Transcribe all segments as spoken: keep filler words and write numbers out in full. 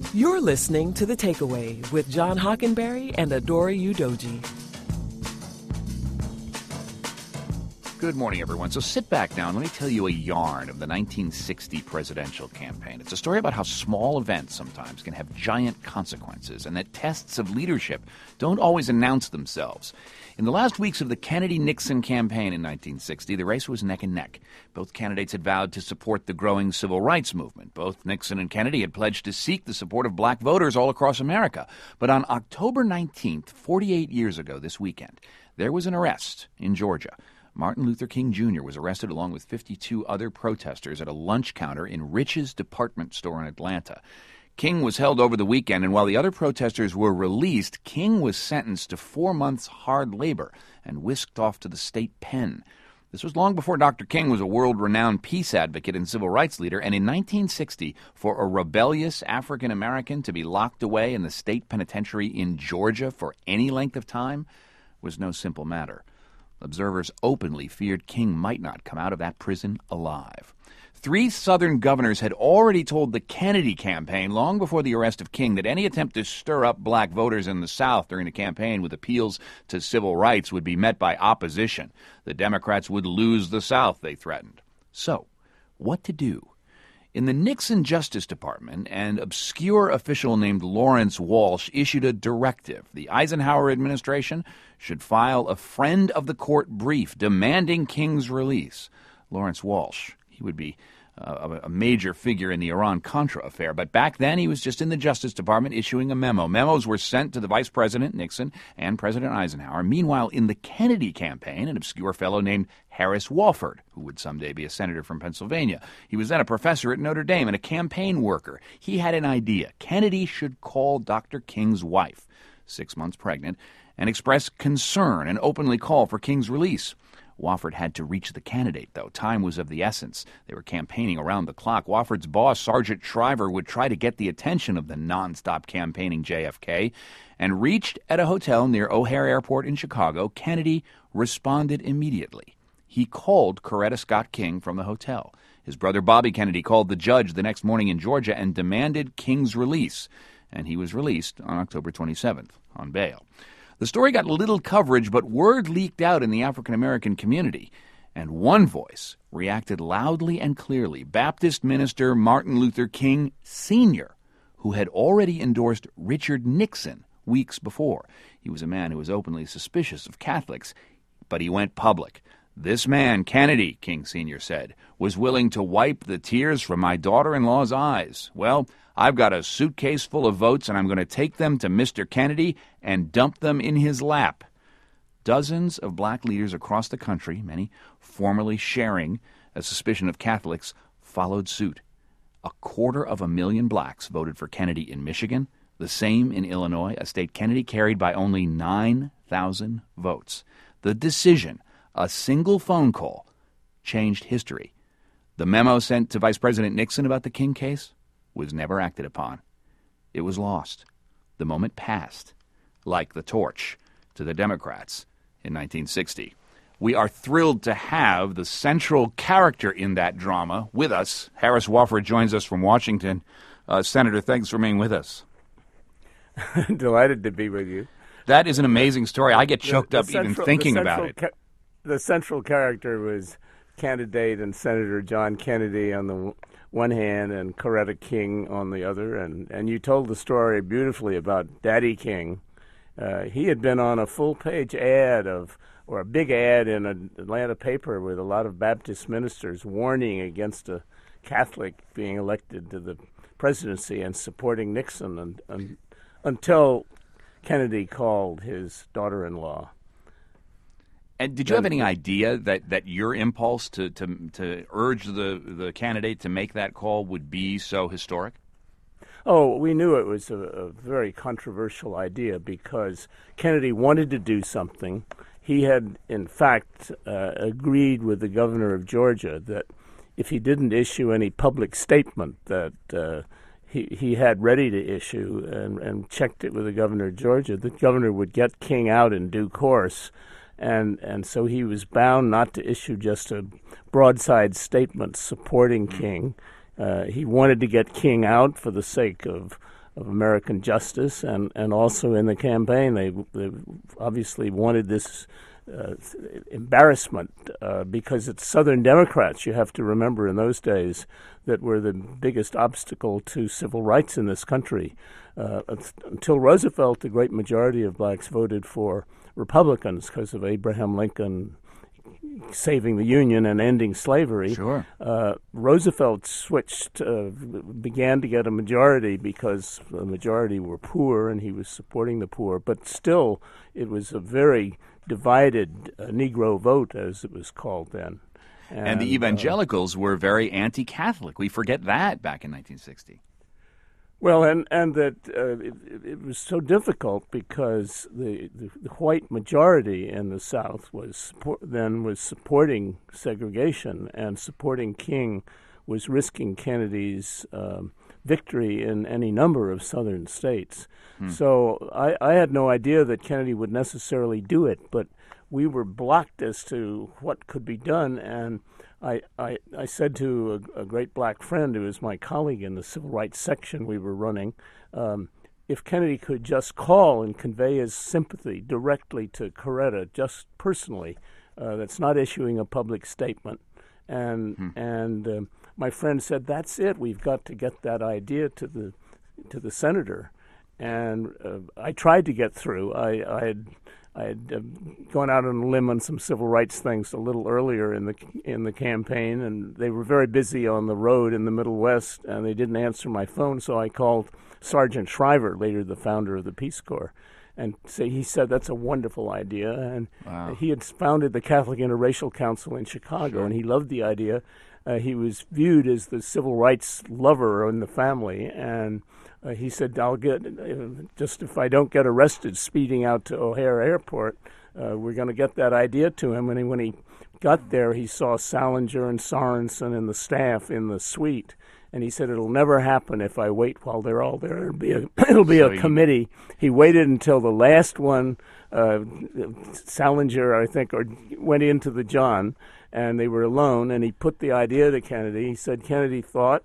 You're listening to The Takeaway with John Hockenberry and Adora Udoji. Good morning, everyone. So sit back now and let me tell you a yarn of the nineteen sixty presidential campaign. It's a story about how small events sometimes can have giant consequences and that tests of leadership don't always announce themselves. In the last weeks of the Kennedy-Nixon campaign in nineteen sixty, the race was neck and neck. Both candidates had vowed to support the growing civil rights movement. Both Nixon and Kennedy had pledged to seek the support of black voters all across America. But on October nineteenth, forty-eight years ago this weekend, there was an arrest in Georgia. Martin Luther King Junior was arrested along with fifty-two other protesters at a lunch counter in Rich's department store in Atlanta. King was held over the weekend, and while the other protesters were released, King was sentenced to four months hard labor and whisked off to the state pen. This was long before Doctor King was a world-renowned peace advocate and civil rights leader, and in nineteen sixty, for a rebellious African-American to be locked away in the state penitentiary in Georgia for any length of time was no simple matter. Observers openly feared King might not come out of that prison alive. Three Southern governors had already told the Kennedy campaign long before the arrest of King that any attempt to stir up black voters in the South during the campaign with appeals to civil rights would be met by opposition. The Democrats would lose the South, they threatened. So, what to do? In the Nixon Justice Department, an obscure official named Lawrence Walsh issued a directive. The Eisenhower administration should file a friend of the court brief demanding King's release. Lawrence Walsh, he would be uh, a major figure in the Iran-Contra affair, but back then he was just in the Justice Department issuing a memo. Memos were sent to the Vice President Nixon and President Eisenhower. Meanwhile, in the Kennedy campaign, an obscure fellow named Harris Wofford, who would someday be a senator from Pennsylvania. He was then a professor at Notre Dame and a campaign worker. He had an idea. Kennedy should call Doctor King's wife, six months pregnant, and express concern and openly call for King's release. Wofford had to reach the candidate, though. Time was of the essence. They were campaigning around the clock. Wofford's boss, Sergeant Shriver, would try to get the attention of the nonstop campaigning J F K, and reached at a hotel near O'Hare Airport in Chicago. Kennedy responded immediately. He called Coretta Scott King from the hotel. His brother Bobby Kennedy called the judge the next morning in Georgia and demanded King's release, and he was released on October twenty-seventh on bail. The story got little coverage, but word leaked out in the African-American community, and one voice reacted loudly and clearly. Baptist minister Martin Luther King Senior, who had already endorsed Richard Nixon weeks before. He was a man who was openly suspicious of Catholics, but he went public. This man, Kennedy, King Senior said, was willing to wipe the tears from my daughter-in-law's eyes. Well, I've got a suitcase full of votes, and I'm going to take them to Mister Kennedy and dump them in his lap. Dozens of black leaders across the country, many formerly sharing a suspicion of Catholics, followed suit. A quarter of a million blacks voted for Kennedy in Michigan, the same in Illinois, a state Kennedy carried by only nine thousand votes. The decision, a single phone call, changed history. The memo sent to Vice President Nixon about the King case was never acted upon. It was lost. The moment passed, like the torch to the Democrats in nineteen sixty. We are thrilled to have the central character in that drama with us. Harris Wofford joins us from Washington. Uh, Senator, thanks for being with us. Delighted to be with you. That is an amazing story. I get choked the, the up central, even thinking about it. Ca- the central character was candidate and Senator John Kennedy on the w- one hand and Coretta King on the other. And, and you told the story beautifully about Daddy King. Uh, he had been on a full-page ad of, or a big ad in an Atlanta paper with a lot of Baptist ministers warning against a Catholic being elected to the presidency and supporting Nixon and, and, until Kennedy called his daughter-in-law. And did you have any idea that, that your impulse to, to to urge the, the candidate to make that call would be so historic? Oh, we knew it was a, a very controversial idea because Kennedy wanted to do something. He had, in fact, uh, agreed with the governor of Georgia that if he didn't issue any public statement that uh, he he had ready to issue and, and checked it with the governor of Georgia, the governor would get King out in due course. And and so he was bound not to issue just a broadside statement supporting King. Uh, he wanted to get King out for the sake of of American justice, and, and also in the campaign they, they obviously wanted this uh, embarrassment uh, because it's Southern Democrats, you have to remember, in those days that were the biggest obstacle to civil rights in this country. Uh, until Roosevelt, the great majority of blacks voted for Republicans because of Abraham Lincoln saving the Union and ending slavery. Sure. Uh, Roosevelt switched, uh, began to get a majority because the majority were poor and he was supporting the poor. But still, it was a very divided uh, Negro vote, as it was called then. And, and the evangelicals uh, were very anti-Catholic. We forget that back in nineteen sixty. Well, and and that uh, it, it was so difficult because the, the, the white majority in the South was support, then was supporting segregation, and supporting King was risking Kennedy's um, victory in any number of Southern states. Hmm. So I, I had no idea that Kennedy would necessarily do it, but we were blocked as to what could be done, and I, I, I said to a, a great black friend who was my colleague in the civil rights section we were running, um, if Kennedy could just call and convey his sympathy directly to Coretta, just personally, uh, that's not issuing a public statement. And hmm. and um, my friend said, that's it. We've got to get that idea to the to the senator. And uh, I tried to get through. I, I had I had uh, gone out on a limb on some civil rights things a little earlier in the in the campaign, and they were very busy on the road in the Middle West, and they didn't answer my phone. So I called Sergeant Shriver, later the founder of the Peace Corps, and say he said that's a wonderful idea. And wow. he had founded the Catholic Interracial Council in Chicago, sure. and he loved the idea. Uh, he was viewed as the civil rights lover in the family, and Uh, he said, I'll get, uh, just if I don't get arrested speeding out to O'Hare Airport, uh, we're going to get that idea to him. And he, when he got there, he saw Salinger and Sorensen and the staff in the suite. And he said, it'll never happen if I wait while they're all there. It'll be a, it'll be so a he, committee. He waited until the last one, uh, Salinger, I think, or went into the John, and they were alone. And he put the idea to Kennedy. He said, Kennedy thought,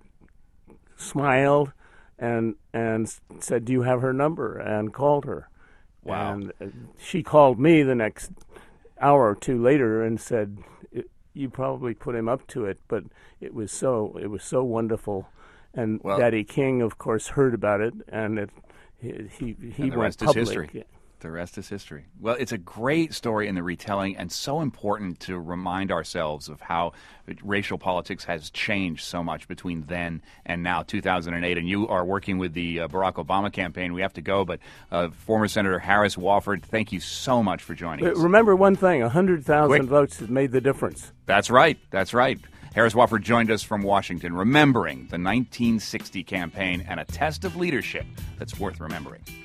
smiled, and and said, do you have her number? And called her. Wow. And uh, she called me the next hour or two later and said, you probably put him up to it, but it was so it was so wonderful. And well, Daddy King, of course, heard about it, and it, he he, he and the went rest public. is history. The rest is history. Well, it's a great story in the retelling, and so important to remind ourselves of how racial politics has changed so much between then and now, two thousand eight. And you are working with the uh, Barack Obama campaign. We have to go, but uh, former Senator Harris Wofford, thank you so much for joining us. Remember one thing, one hundred thousand votes has made the difference. That's right. That's right. Harris Wofford joined us from Washington, remembering the nineteen sixty campaign and a test of leadership that's worth remembering.